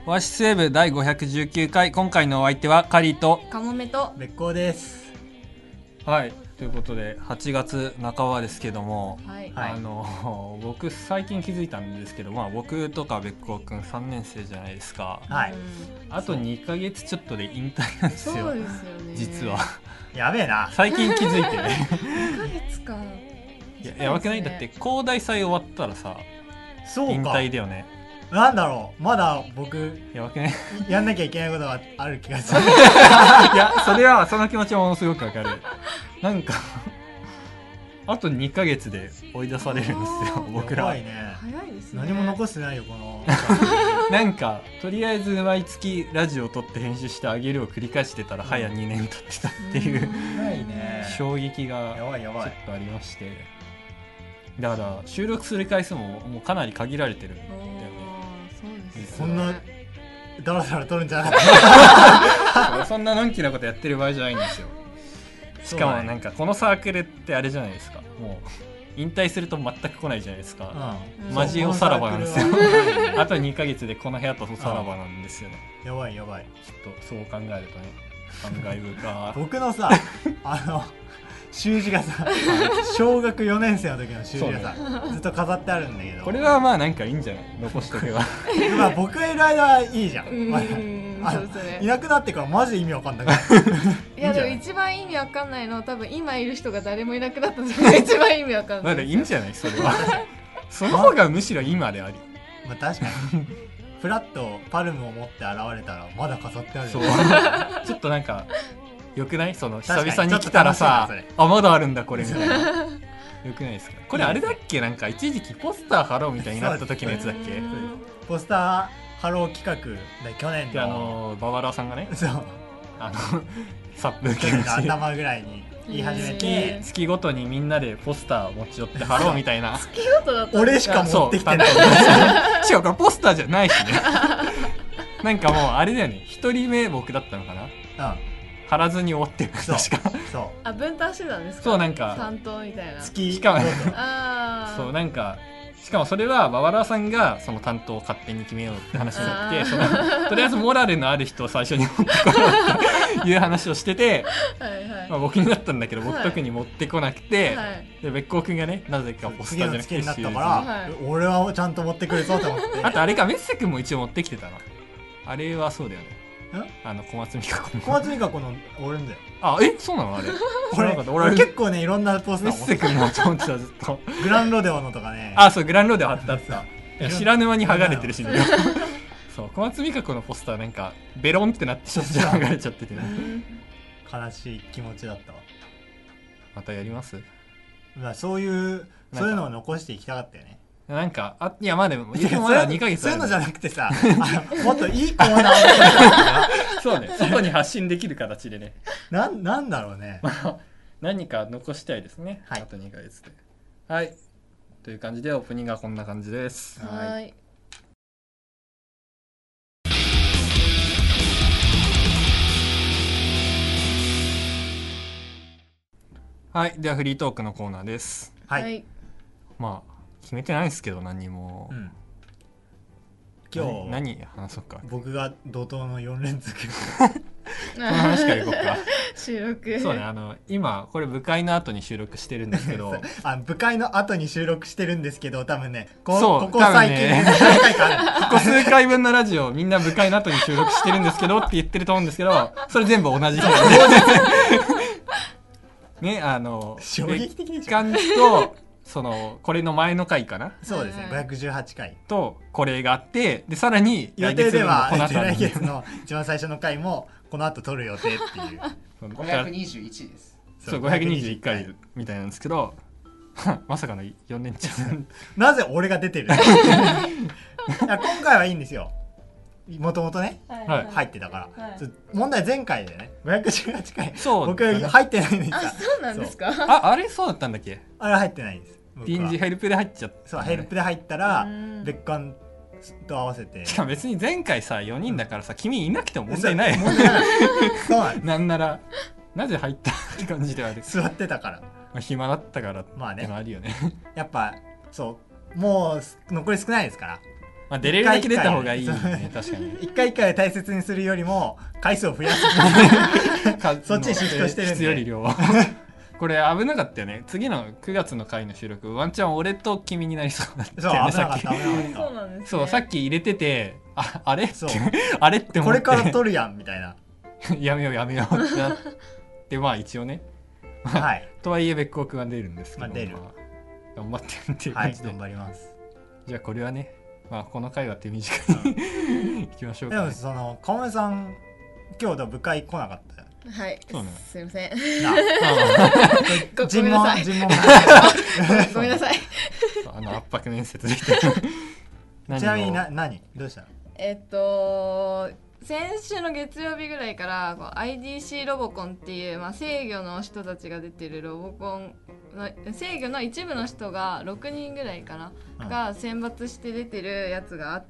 オアシスウェブ第519回、今回のお相手はカリーとカモメと別行です。 はい、ということで8月半ばですけども、 はい、 僕最近気づいたんですけど、僕とか別行くん3年生じゃないですか。 はい。 あと2ヶ月ちょっとで引退なんですよ。 そうですよね。 実はやべえな。 最近気づいてね。 2ヶ月か。 やばくない？だって高大祭終わったらさ、 そうか。 引退だよね。 なんだろう。まだ僕やばくね。 やんなきゃいけないことがある気がする。 いや、それはその気持ちもものすごくわかる。なんかあと2ヶ月で追い出されるんですよ、僕ら。 やばいね。 早いですね。 何も残してないよこの。 なんかとりあえず毎月ラジオを撮って編集してあげるを繰り返してたら早2年経ってたっていうやばいね。 衝撃がやばいやばい。 ちょっとありまして、だから収録する回数ももうかなり限られてるんだよね。 そうです。 そんなダラダラ撮るんじゃなかった。 そんなのんきなことやってる場合じゃないんですよ。しかもなんかこのサークルってあれじゃないですか、もう引退すると全く来ないじゃないですか、マジおさらばなんですよ。あと2ヶ月でこの部屋とおさらばなんですよね。 やばいやばい。 ちょっとそう考えるとね、感慨深僕のさ習字がさ、小学4年生の時の習字がさ、ずっと飾ってあるんだけど、 これはまあなんかいいんじゃない、残しとけば。 まあ僕がいる間はいいじゃん。 そうですね。 いなくなってからマジで意味わかんない。いやでも一番意味わかんないのは多分今いる人が誰もいなくなった時が一番意味わかんない。 まだいいんじゃない、それは。その方がむしろ今であり。 まあ確かに。フラッとパルムを持って現れたらまだ飾ってある。 そう。ちょっとなんかよくない？その久々に来たらさ、あまだあるんだこれみたいな。よくないですか？これあれだっけ、なんか一時期ポスター貼ろうみたいになった時のやつだっけ？ ポスター貼ろう企画で去年のババラさんがね、 そう殺風景の頭ぐらいに言い始めて、 月ごとにみんなでポスターを持ち寄って貼ろうみたいな。 月ごとだった。 俺しか持ってきてない。 しかもこれポスターじゃないしね。なんかもうあれだよね、一人目僕だったのかな。貼らずに終わってる。確か。 そう。 あ、分担してたんですか？ そう、なんか担当みたいな。 しかもそうなんか。しかもそれはババラさんがその担当を勝手に決めようって話になって、とりあえずモラルのある人を最初に持ってこようっていう話をしてて、僕になったんだけど、僕特に持ってこなくて、で別行くんがね、なぜかポスターじゃなくてになったから、俺はちゃんと持ってくるぞと思って。 あとあれか、メッセ君も一応持ってきてたな。あれはそうだよね。小松美香子の。 小松美香子の俺んだよ。 あ、そうなのあれ。 俺結構ね、いろんなポスター持ってくるのと思ってた、ずっと。 グランロデオのとかね。 そう、グランロデオ貼ってあった。知らぬ間に剥がれてるしね。そう、小松美香子のポスターなんかベロンってなって剥がれちゃっててね。 悲しい気持ちだったわ。 またやります？ そういうのを残していきたかったよね。 なんかいやまあでもまだ2ヶ月そういうのじゃなくてさ、もっといいコーナー。 そうね、外に発信できる形でね。 なんだろうね。 何か残したいですね。あと2ヶ月で。はい。という感じでオープニングはこんな感じです。 はい。 はい、ではフリートークのコーナーです。 はい。 まあ決めてないですけど何も。 今日何話そうか。 僕が怒涛の4連続。 その話からいこうか。 収録。 そうね、今これ部会の後に収録してるんですけど。 部会の後に収録してるんですけど、多分ね、ここ最近ね、ここ数回分のラジオみんな部会の後に収録してるんですけどって言ってると思うんですけど、それ全部同じ日なんで。ね、 衝撃的でしょ。 別館とこれの前の回かな。 そうですね、518回とこれがあって、でさらに予定では来月の一番最初の回もこの後撮る予定っていう。 521です。 そう、521回みたいなんですけど、まさかの4連チャン。 なぜ俺が出てる？今回はいいんですよ。もともとね、入ってたから。問題前回でね、518回僕入ってないんです。 そうなんですか？ あれそうだったんだっけ？ あれ入ってないんです。 臨時ヘルプで入っちゃった。 そう、ヘルプで入ったら別館と合わせて。 しかも別に前回さ4人だからさ、君いなくても問題ない。 そうなんです。 なんならなぜ入ったって感じではある。 座ってたから。 暇だったから。 まあね。 あるよね。 やっぱそう、もう残り少ないですから。 まあ出れるだけ出た方がいいね。確かに一回一回大切にするよりも回数を増やすそっちにシフトしてるんで質より量これ危なかったよね。次の9月の回の収録ワンチャン俺と君になりそうだったよね。さっきそうなんですね。 そうさっき入れててあれそうあれって思ってこれから撮るやんみたいなやめようってなってまあ一応ねはいとはいえ別光くんは出るんですけど、 まあ出る頑張ってっていうはい感じで、 頑張ります。 じゃあこれはねまあこの回は手短にいきましょうか、ね、 でもそのかもめさん今日部会来なかったよはい、 そうねすいません。 なごめんなさい。 尋問ごめんなさい。 圧迫面接できてちなみに何どうしたの？ 先週の月曜日ぐらいからこう IDC ロボコンっていう、まあ、制御の人たちが出てるロボコンの制御の一部の人が6人ぐらいかな、が選抜して出てるやつがあって、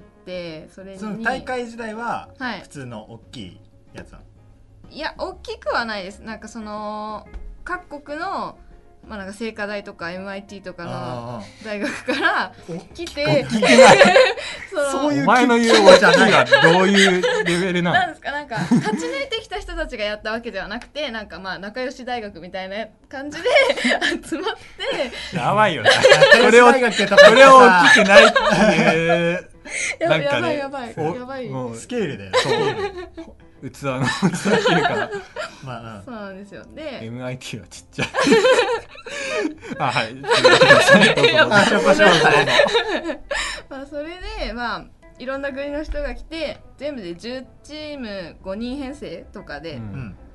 それにその大会自体ははい普通の大きいやつなの？ いや大きくはないです。なんかその各国のまあ、なんか清華大とか MIT とかの大学から来てそういうお前の言うお茶がどういうレベルなの？ なんですか、なんか勝ち抜いてきた人たちがやったわけではなくて、なんかまあ仲良し大学みたいな感じで集まってやばいよねこれを大学とかこれを大きくないっていうなんかねやばいスケールだよスケール器の器っていうかまあ、 そうなんですよ。で MIT はちっちゃいはいまあそれでまあいろんな国の人が来て全部で10チーム5人編成とかで、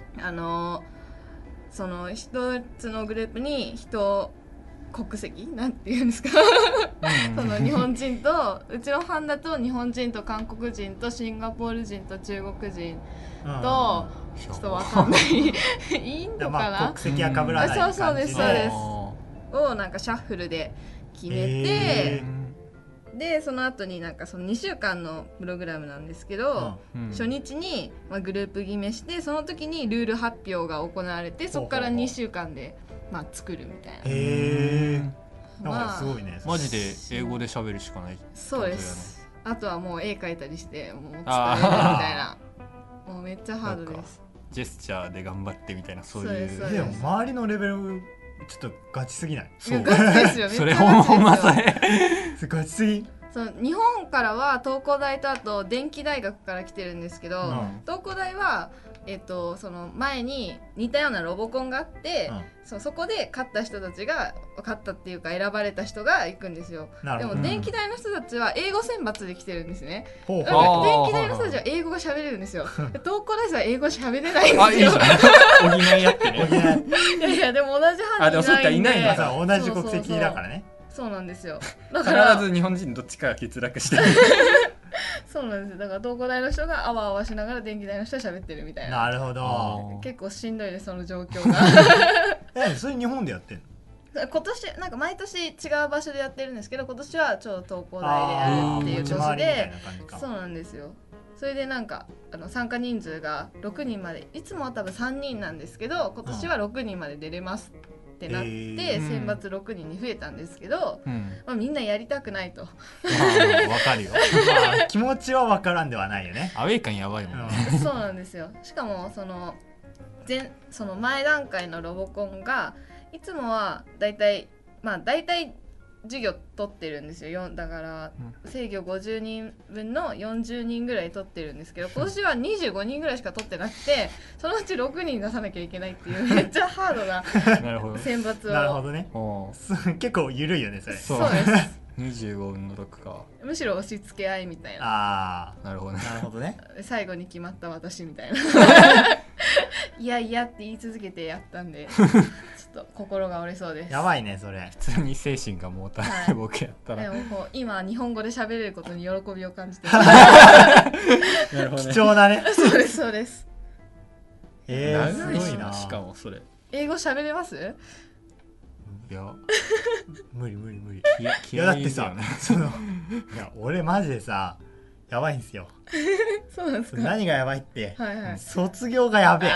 その一つのグループに国籍なんていうんですかその日本人とうちの班だと日本人と韓国人とシンガポール人と中国人とちょっとわかんないいいのかな、 まあ、国籍は被らない感じでそうですをなんかシャッフルで決めて、でその後になんかその2週間のプログラムなんですけど、初日にまあグループ決めしてその時にルール発表が行われてそこから2週間でまあ作るみたいな。 へえ。なんかすごいね。 マジで英語で喋るしかない。 そうです。あとはもう絵描いたりしてもう伝えるみたいな。もうめっちゃハードです。 ジェスチャーで頑張ってみたいなそういう。 でも周りのレベルちょっとガチすぎない？ そう。ガチですよ。 それほんまそれ。 ガチすぎ。 そう日本からは東工大とあと電気大学から来てるんですけど、東工大はその前に似たようなロボコンがあって、そこで勝った人たちが勝ったっていうか選ばれた人が行くんですよ。でも電気大の人たちは英語選抜で来てるんですね。電気大の人たちは英語が喋れるんですよ。東工大生は英語喋れないんですよ。 補い合ってね。 いやでも同じ班にいないんで。 同じ国籍だからね。 そうなんですよ。 だから必ず日本人どっちかが欠落してる。 そうなんですよ。だから東工大の人があわあわしながら電気大の人は喋ってるみたいな。 なるほど。 結構しんどいですその状況が。 それ日本でやってんの？ 今年なんか毎年違う場所でやってるんですけど今年はちょうど東工大でやるっていう年で、そうなんですよ。それでなんか参加人数が6人までいつもは多分3人なんですけど今年は6人まで出れますってなって選抜6人に増えたんですけど、まあ、みんなやりたくないと。 わかるよ。 まあ気持ちはわからんではないよね。 アウェイ感やばいもんね。 そうなんですよ。しかもその前段階のロボコンがいつもはだいたい授業取ってるんですよ。だから制御50人分の40人ぐらい取ってるんですけど今年は25人ぐらいしか取ってなくてそのうち6人出さなきゃいけないっていうめっちゃハードな選抜を。 なるほどね。結構緩いよねそれ。 そうです。 25分の6か。 むしろ押し付け合いみたいな。 ああ、 なるほどね。 なるほどね。 最後に決まった私みたいな。いやいやって言い続けてやったんでちょっと心が折れそうです。 やばいねそれ。 普通に精神がもたない僕やったら。 でもこう今日本語で喋れることに喜びを感じてる。 なるほどね。 貴重だね。 そうですそうです。 すごいな。 しかもそれ。 英語喋れます？ いや無理。 いやだってさいや俺マジでさやばいんすよ。 そうなんですか。 何がやばいって、 はい卒業がやべえ。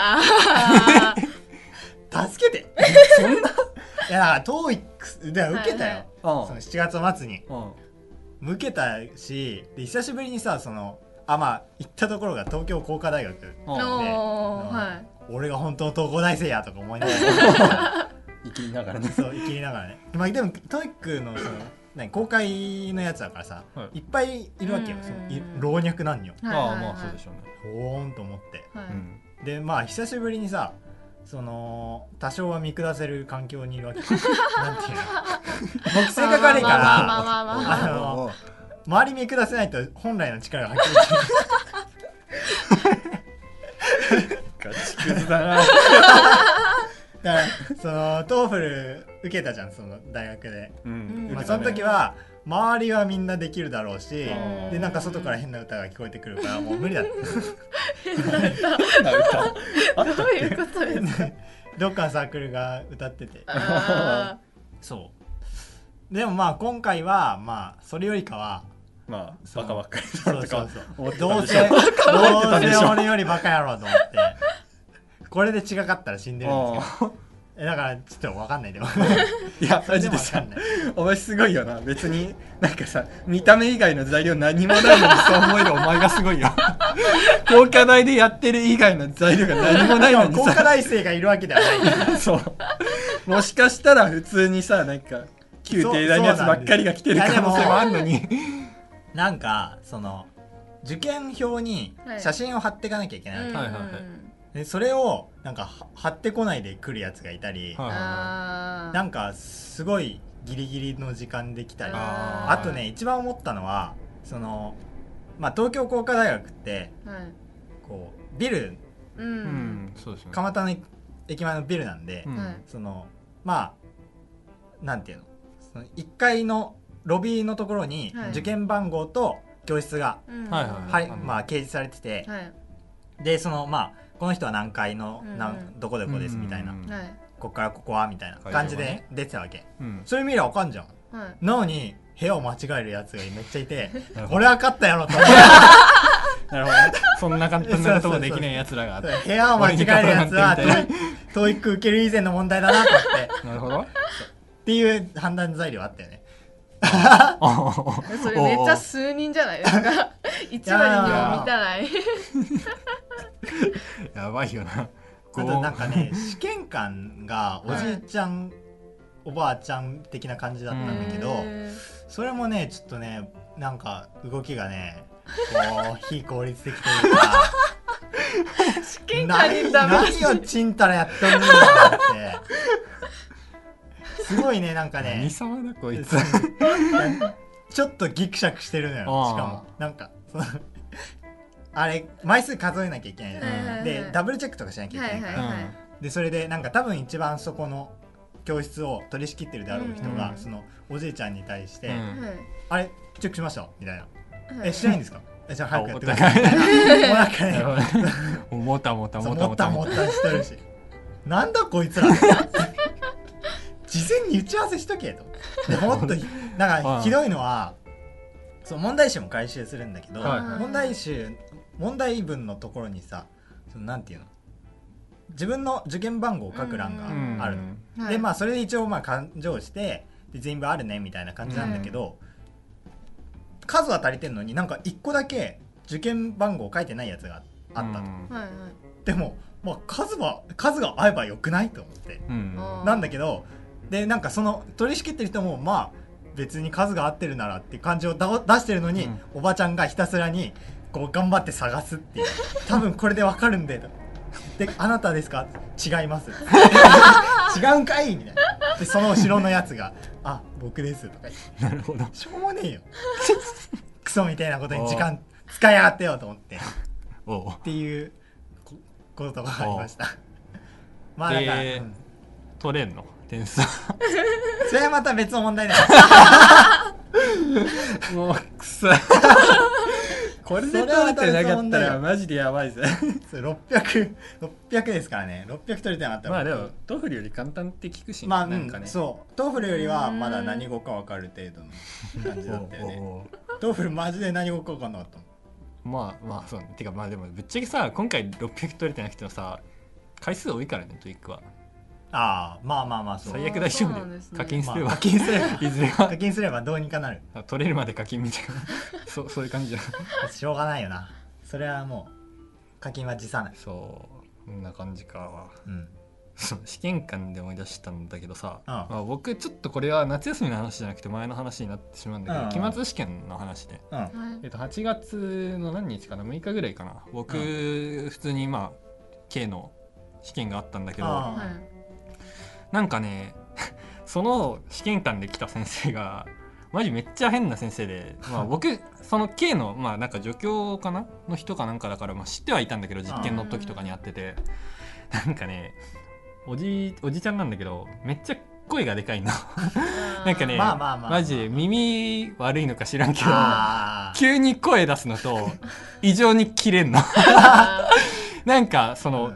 助けて。そんな。いやだからTOEICで受けたよ。その7月末に。 向けたし、で久しぶりにさまあ行ったところが東京工科大学で、俺が本当の東工大生やとか思いながら生きりながらね。 そう生きりながらね。まあでもトイックの公開のやつだからさ、いっぱいいるわけよ、老若男女。 まあそうでしょうね。 ほーんと思って、でまあ久しぶりにさ多少は見下せる環境にいるわけ。なんていうの、僕性格悪いから周り見下せないと本来の力が発揮できる。 ガチクズだな。 だからトーフル受けたじゃん、その大学で。まあその時は周りはみんなできるだろうし、でなんか外から変な歌が聞こえてくるからもう無理だった。 変な歌どういうことですか？ どっかのサークルが歌ってて。そうでもまあ今回はまあそれよりかはまあバカばっかりだとかどうせ俺よりバカやろうと思って、これで違かったら死んでるんですけど。だからちょっと分かんないでもいやマジでさ、お前すごいよな。別になんかさ、見た目以外の材料何もないのにそう思えるお前がすごいよ。工科大でやってる以外の材料が何もないのにさ、 工科大生がいるわけではない。 そうもしかしたら普通にさ、なんか旧帝大のやつばっかりが来てる可能性もあるのに、 なんか受験票に写真を貼っていかなきゃいけないわけ。でそれをなんか貼ってこないで来るやつがいたり、なんかすごいギリギリの時間で来たり、あとね一番思ったのはまあ東京工科大学ってこうビル、蒲田の駅前のビルなんで、まあなんていうの、1階のロビーのところに受験番号と教室がまあ掲示されてて、でまあこの人は何階のどこどこですみたいな、ここからここはみたいな感じで出てたわけ。それ見りゃわかんじゃん。なのに部屋を間違えるやつがめっちゃいて、俺は勝ったやろと思って。 なるほど、そんな簡単なこともできないやつらが、 部屋を間違えるやつはトイック受ける以前の問題だなと思って。 なるほど。 っていう判断材料あったよね。 それめっちゃ数人じゃないですか。1割にも満たない。 やばいよな。 あとなんかね、試験官がおじいちゃん、おばあちゃん的な感じだったんだけど、それもねちょっとねなんか動きがねこう非効率的というか試験官にダメ何をちんたらやってるんだってすごいね、なんかね何様だこいつちょっとギクシャクしてるのよ。しかもなんかあれ枚数数えなきゃいけないで、ダブルチェックとかしなきゃいけないから、でそれでなんか多分一番そこの教室を取り仕切ってるであろう人が、そのおじいちゃんに対して、あれチェックしましたみたいな、しないんですか、じゃあ早くやってくださいみたいな。もうなんかねもたもたしてるし、なんだこいつら事前に打ち合わせしとけと。でもっとなんかひどいのは問題集も回収するんだけど、問題文のところにさ、なんていうの、自分の受験番号を書く欄があるの、でまあそれで一応まあ勘定してで全部あるねみたいな感じなんだけど、数は足りてんのになんか1個だけ受験番号書いてないやつがあったと、でもまあ数が合えばよくないと思って、なんだけど、でなんかその取り仕切ってる人もまあ別に数が合ってるならっていう感じを出してるのに、おばちゃんがひたすらにこう頑張って探すっていう、多分これでわかるんでで、あなたですか、違います違うんかいみたいな。でその後ろのやつがあ、僕ですとか言って、なるほど、しょうもねえよクソみたいなことに時間使いやがってよと思ってっていうことがありましたまあだから、 取れんの点数それはまた別の問題だよもうくそこれで取れてなかったらマジでやばいぜ 600ですからね。600取れてなかったら、 まあでもトーフルより簡単って聞くし、 まあなんかね、そうトーフルよりはまだ何語か分かる程度の感じだったよねトーフルマジで何語か分かんなかったまあそうね。てかまあでもぶっちゃけさ、今回600取れてなくてもさ、回数多いからね、トイックは。 ああまあまあまあそう最悪大丈夫で、課金すれば、 課金すればいずれは課金すればどうにかなる。 取れるまで課金みたいなそういう感じじゃん。 しょうがないよな、それはもう課金は辞さない。 そうこんな感じか。 うんそう試験官で思い出したんだけどさ、 まあ、僕ちょっとこれは夏休みの話じゃなくて前の話になってしまうんだけど、期末試験の話で、8月の何日かな、6日ぐらいかな、僕、普通にまあ K の試験があったんだけど、なんかねその試験官で来た先生がマジめっちゃ変な先生で、まあ、僕その K のまあなんか助教かなの人かなんかだから、まあ、知ってはいたんだけど、実験の時とかに会ってて、なんかねおじちゃんなんだけどめっちゃ声がでかいのなんかね、マジで耳悪いのか知らんけど急に声出すのと異常にキレんのなんかその、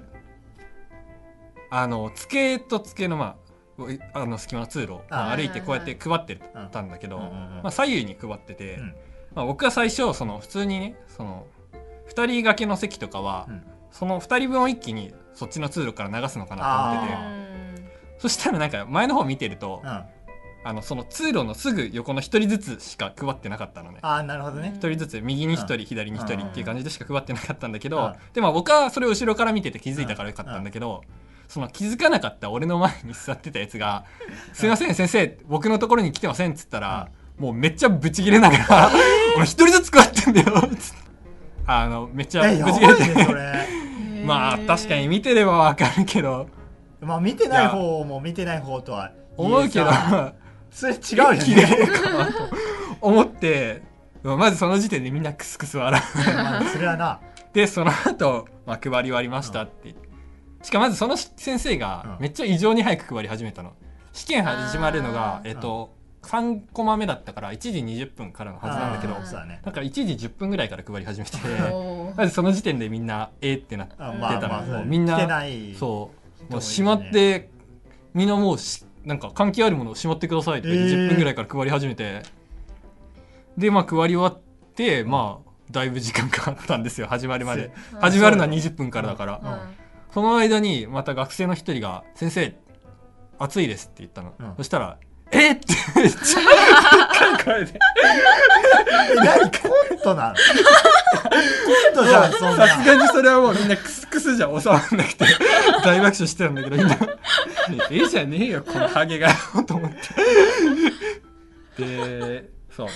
机と机のまあ隙間の通路を歩いてこうやって配ってたんだけど、まあ、左右に配ってて、まあ、僕は最初その普通にねその2人掛けの席とかは、その2人分を一気にそっちの通路から流すのかなと思ってて、そしたらなんか前の方見てると、その通路のすぐ横の1人ずつしか配ってなかったのね。 なるほどね。 1人ずつ右に1人、左に1人っていう感じでしか配ってなかったんだけど、でも僕はそれを後ろから見てて気づいたからよかったんだけど、その気づかなかった俺の前に座ってたやつが「すいません先生僕のところに来てません」っつったら、もうめっちゃブチギレながら「俺1人ずつ配ってんだよ」っつってめっちゃブチギレてまあ確かに見てればわかるけど、 まあ見てない方も見てない方とは思うけどそれ違うよね。 切れるかなと思ってまずその時点でみんなクスクス笑うそれはな。 でその後、まあ配り終わりましたって、しかもまずその先生がめっちゃ異常に早く配り始めたの。試験始まるのが3コマ目だったから1時20分からのはずなんだけど、だから1時10分ぐらいから配り始めてまずその時点でみんなってなってたの。みんなそうもうしまって、みんなもうなんか関係あるものをしまってくださいって10分ぐらいから配り始めて、でまあ配り終わってまあだいぶ時間かかったんですよ、始まるまで。始まるのは20分からだから、その間にまた学生の一人が「先生暑いです」って言ったの、そしたら「ってめっちゃでっかい声で何コントなの？コントじゃん。そんなさすがにそれはもうみんなクスクスじゃ収まんなくて大爆笑してたんだけど、みんなじゃねえよこのハゲがと思ってでそう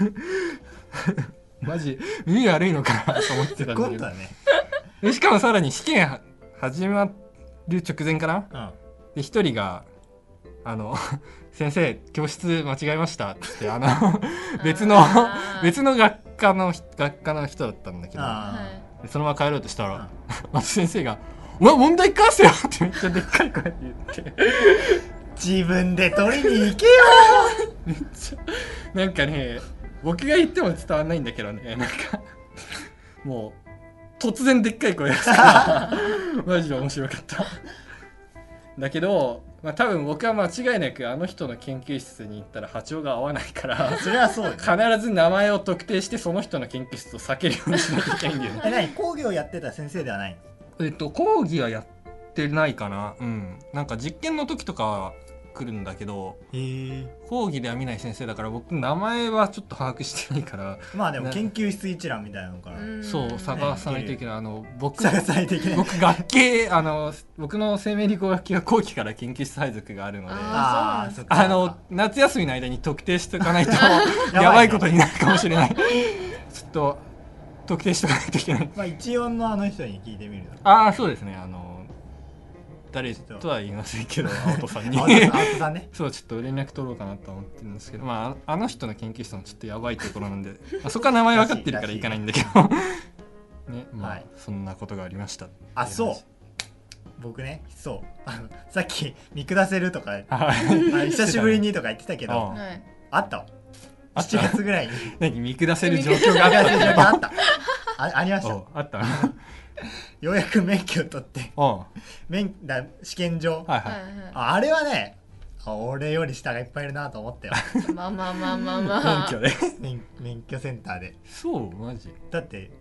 マジ耳悪いのかなと思ってたんだけど、でしかもさらに試験始まる直前かな、で一人が先生教室間違えましたって別の学科の人だったんだけど、そのまま帰ろうとしたら松先生が「お前問題返せよ!」ってめっちゃでっかい声で言って自分で取りに行けよめっちゃなんかね、僕が言っても伝わんないんだけどね、なんかもう突然でっかい声出したらマジで面白かっただけど、まあ、多分僕は間違いなくあの人の研究室に行ったら波長が合わないからそれはそう、ね、 必ず名前を特定してその人の研究室を避けるようにしなきゃいけないんだよね何講義をやってた先生ではないの？講義はやってないかな。なんか実験の時とかは来るんだけど、講義では見ない先生だから僕名前はちょっと把握してないから。 まあでも研究室一覧みたいなのからそう探さないといけない。僕探さないといけない。 僕学系僕の生命理工学系は後期から研究室配属があるので、夏休みの間に特定しておかないとやばいことになるかもしれないちょっと特定しておかないといけない。 まあ一音の人に聞いてみる。 そうですね。誰とは言いませんけど、青戸さんに青戸さんねそうちょっと連絡取ろうかなと思ってるんですけど、まああの人の研究室もちょっとやばいところなんでそこは名前分かってるから行かないんだけどね、まあ、そんなことがありました。 そう僕ね、そうさっき見下せるとか久しぶりにとか言ってたけどあったわ。7月ぐらいに何見下せる状況があったありました。 あったようやく免許を取って試験場、あれはね、俺より下がいっぱいいるなと思ったよまあ免許で免許センターで。 そうマジだって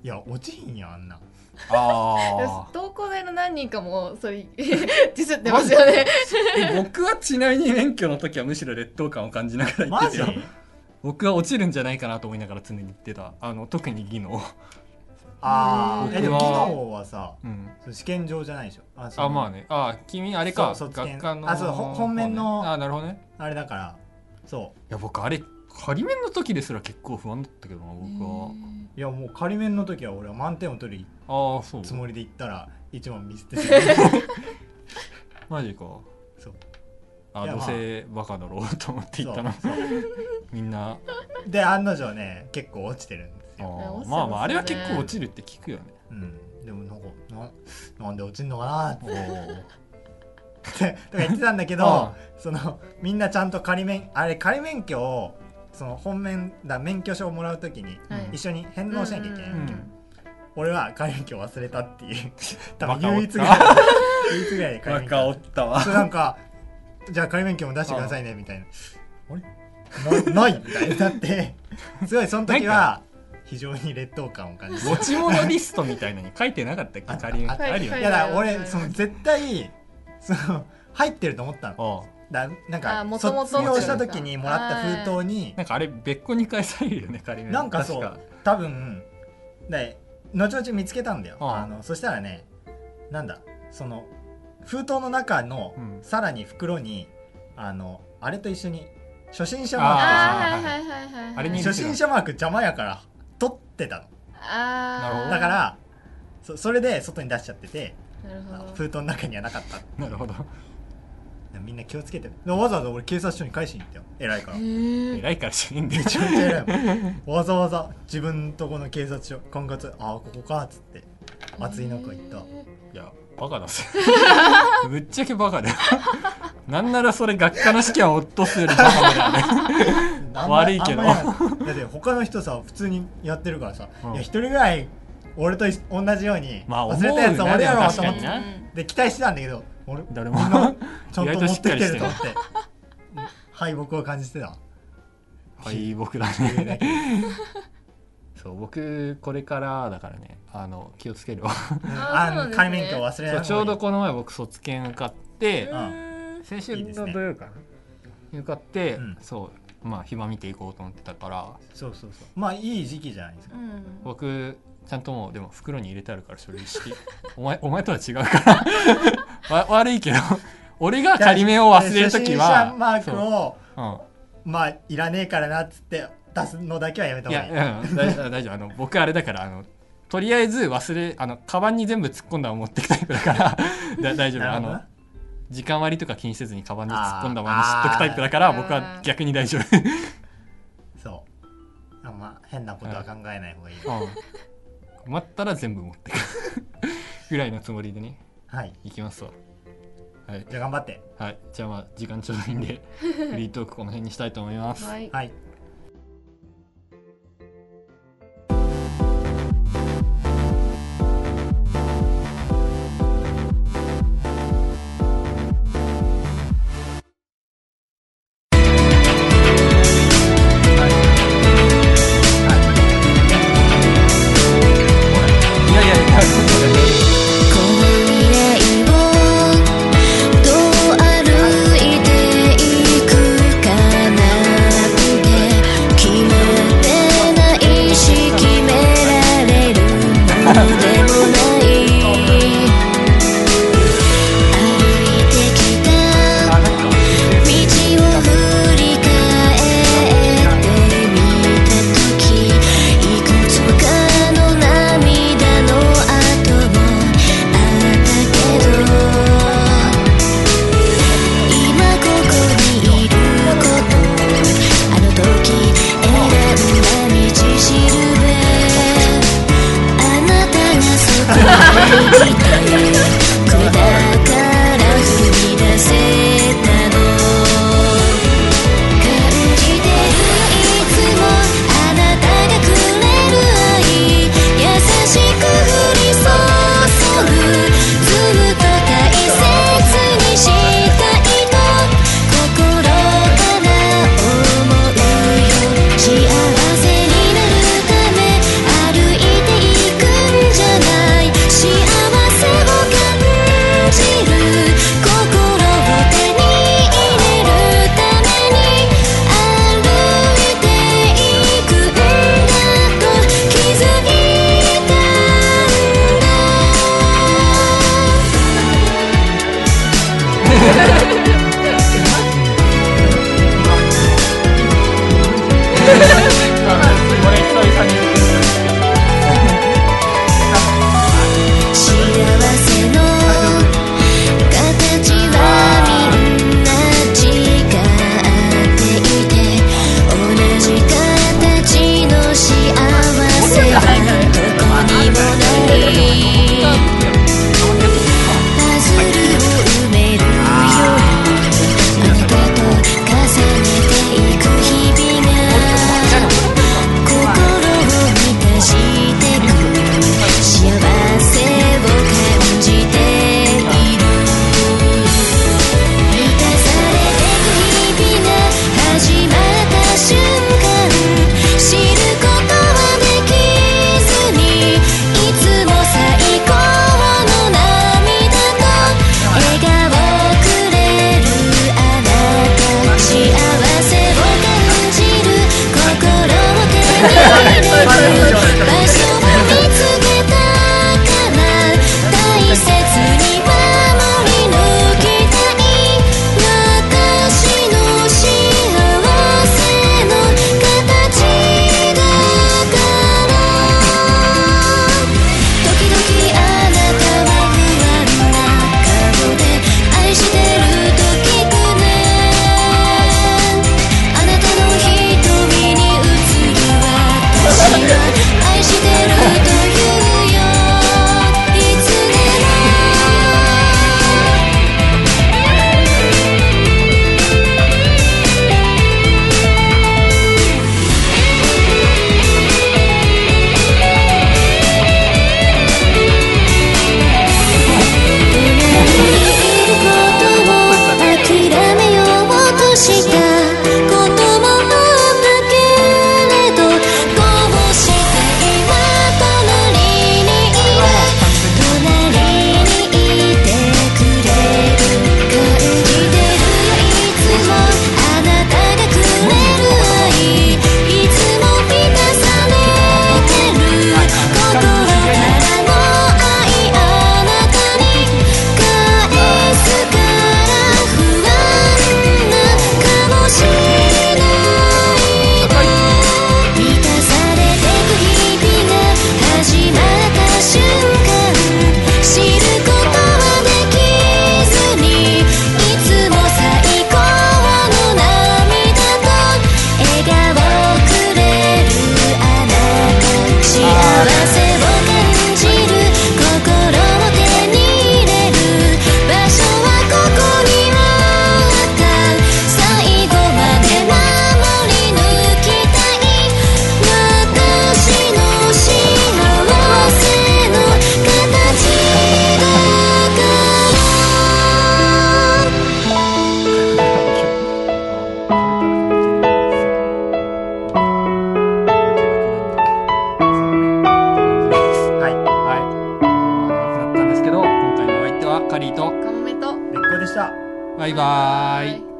いや落ちひんやんあんな。 東工大の何人かもそれディスってますよね。 僕はちなみに免許の時はむしろ劣等感を感じながら言ってたよ。僕は落ちるんじゃないかなと思いながら常に言ってた。特に技能。 でも技能はさ、試験場じゃないでしょ。 まあね。君あれか、学科のそう本面のなるほどね。 あれだから。そう。 いや僕あれ仮面の時ですら結構不安だったけどな僕は。 いやもう仮面の時は俺は満点を取りつもりで行ったら1問ミスってマジか。そうどうせバカだろうと思って行ったの。みんなで案の定ね結構落ちてるんですよ。 まああれは結構落ちるって聞くよね。 でもなんで落ちんのかなってとか言ってたんだけどみんなちゃんと仮免許をその本面免許証をもらうときに一緒に返納しなきゃいけないんだけど、俺は仮免許忘れたっていう多分唯一ぐらいで仮免許バカおったわ。 なんかじゃあ仮免許も出してくださいねみたいなあれないみたいになってすごいその時は非常に劣等感を感じて持ち物リストみたいなのに書いてなかったっけ仮免許あるよね。 いやだから俺絶対入ってると思ったの。なんか卒業した時にもらった封筒になんかあれ別個に返されるよね仮免。 なんかそう多分後々見つけたんだよ。そしたらねなんだその封筒の中のさらに袋にあれと一緒に初心者マークあれに初心者マーク邪魔やから取ってたの。だからそれで外に出しちゃってて封筒の中にはなかった。 なるほど。 みんな気をつけて。わざわざ俺警察署に返しに行ったよ。偉いから。 偉いからしねえんだよ。 めちゃめちゃ偉いもん。わざわざ自分とこの警察署管轄ここかっつって熱い中行った。 いやバカだぜ。ぶっちゃけバカだよ。なんならそれ学科の試験を落とすよりバカだよね。悪いけど。だって他の人さ普通にやってるからさ、いや一人ぐらい俺と同じように忘れたやつ俺やろうと思ってで期待してたんだけど。 誰もちゃんと持ってきてると思って敗北を感じてた。 敗北だね。そう僕これからだからね気をつけるわ。 仮免許忘れない。 ちょうどこの前僕卒検受かって先週の土曜かな受かってそうまあ暇見ていこうと思ってたから。 そうまあいい時期じゃないですか。 僕ちゃんともうでも袋に入れてあるから書類式お前とは違うから悪いけど俺が仮免を忘れるときは初心者マークをまあいらねえからなっつって出すのだけはやめた方がいい。 いや大丈夫僕あれだからとりあえずカバンに全部突っ込んだまま持っていくタイプだから大丈夫。時間割とか気にせずにカバンに突っ込んだまま知っとくタイプだから僕は逆に大丈夫。 そうまあ変なことは考えない方がいい。 困ったら全部持ってくぐらいのつもりでね。 はい行きますわ。はい、 じゃあ頑張って。 はい、じゃあまあ時間ちょうどいいんでフリートークこの辺にしたいと思います。 はい、 「 カリーとカモメと別個でした。 バイバーイ。